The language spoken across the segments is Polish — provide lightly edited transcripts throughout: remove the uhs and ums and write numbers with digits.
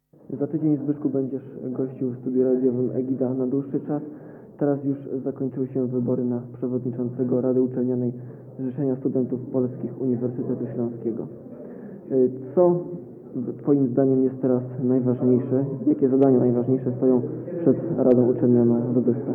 Za tydzień, Zbyszku, będziesz gościł w studiu radiowym Egida na dłuższy czas. Teraz już zakończyły się wybory na przewodniczącego Rady Uczelnianej Zrzeszenia Studentów Polskich Uniwersytetu Śląskiego. Co Twoim zdaniem jest teraz najważniejsze? Jakie zadania najważniejsze stoją przed Radą Uczelnianą w Odesse?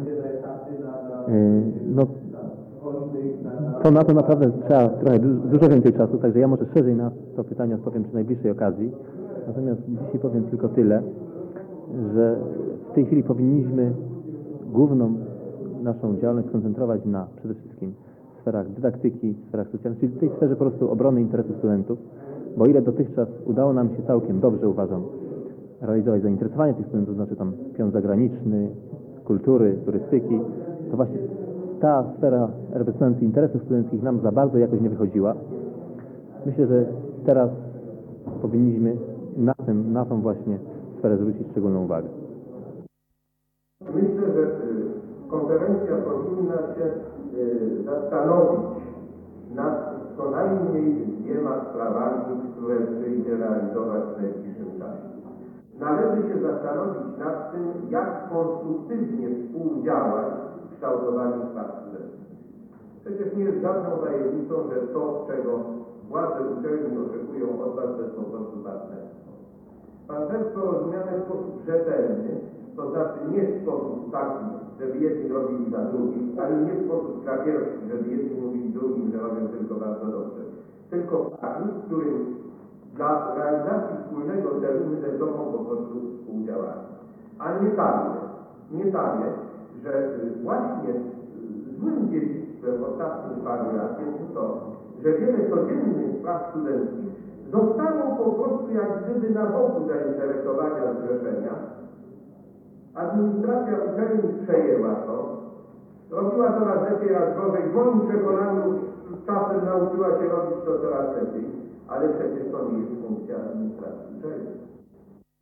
No, to na to naprawdę trzeba trochę dużo więcej czasu, także ja może szerzej na to pytanie odpowiem przy najbliższej okazji. Natomiast dzisiaj powiem tylko tyle, że w tej chwili powinniśmy główną naszą działalność skoncentrować na przede wszystkim sferach dydaktyki, sferach socjalnych, czyli w tej sferze po prostu obrony interesów studentów, bo ile dotychczas udało nam się całkiem dobrze, uważam, realizować zainteresowanie tych studentów, znaczy tam pion zagraniczny, kultury, turystyki, to właśnie ta sfera reprezentacji interesów studenckich nam za bardzo jakoś nie wychodziła. Myślę, że teraz powinniśmy na tą właśnie sferę zwrócić szczególną uwagę. Myślę, że konferencja powinna się zastanowić nad co najmniej dwiema sprawami, które przyjdzie realizować w najbliższym czasie. Należy się zastanowić nad tym, jak konstruktywnie współdziałać w kształtowaniu spraw studenckich. Przecież nie jest żadną tajemnicą, że to, czego władze uczelni oczekują od nas, to jest po prostu partnerstwo. Partnerstwo rozumiane w sposób rzetelny, to znaczy nie w sposób taki, żeby jedni robili za drugich, ale nie w sposób krapierski, żeby jedni mówili drugim, że robią tylko bardzo dobrze. Tylko taki, w którym dla realizacji wspólnego celu my ze sobą po prostu współdziałamy. A nie takie, że właśnie złym dziedzictwem ostatnich paru lat jest to, że wiele codziennych spraw studenckich zostało po prostu jak gdyby na boku zainteresowania zrzeszenia. Administracja uczelni przejęła to, robiła coraz lepiej, raz gorzej. W moim przekonaniu czasem nauczyła się robić to coraz lepiej, ale przecież to nie jest funkcja administracji uczelni.